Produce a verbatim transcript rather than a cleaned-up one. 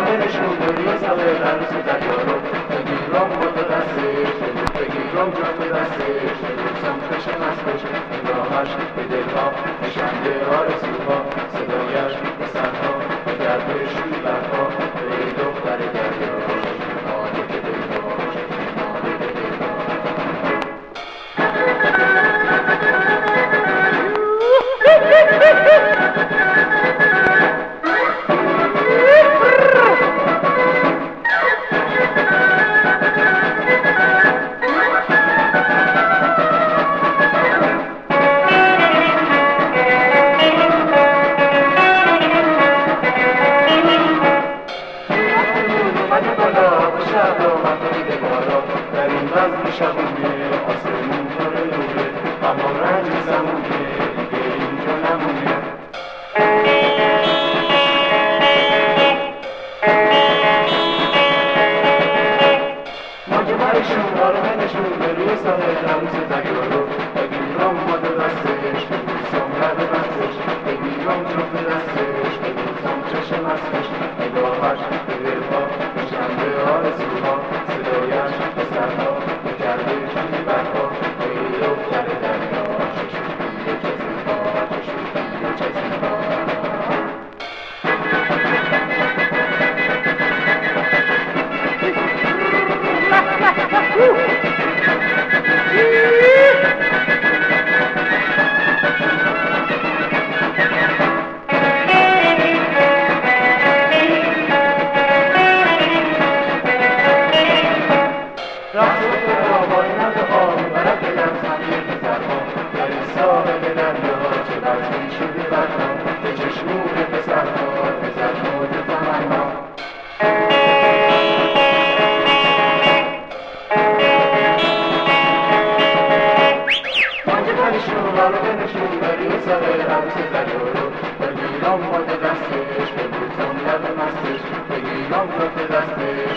بنشون بری ساقه عروس دریا رو بگیرم با تو دستش بگیرم جا تو دستش ببوسم کش مستش نگاهش به دلها نشنده آرزوها صدایش به سرها به گرد شوی برها ای دختر دریا مالک دلباش مالک در این بزم شبونه آسمون پر نوره اما رنج زمونه دیگه اینجا نمونه ماجبای شما رو بنشون به روی ساحل عروس دریا رو بگیرم با دو دستش ببوسم لب مستش بگیرم جفت دستش ببوسم چشم مستش نگاهش به دلها نشنده آرزوها صدایش به سرها به گرد جوی برها ای دختر دریا چه شوخی و چه زیبا چه شوخی و چه زیبا بگیرم با دستش ببوسم لب مستش بگیرم با دستش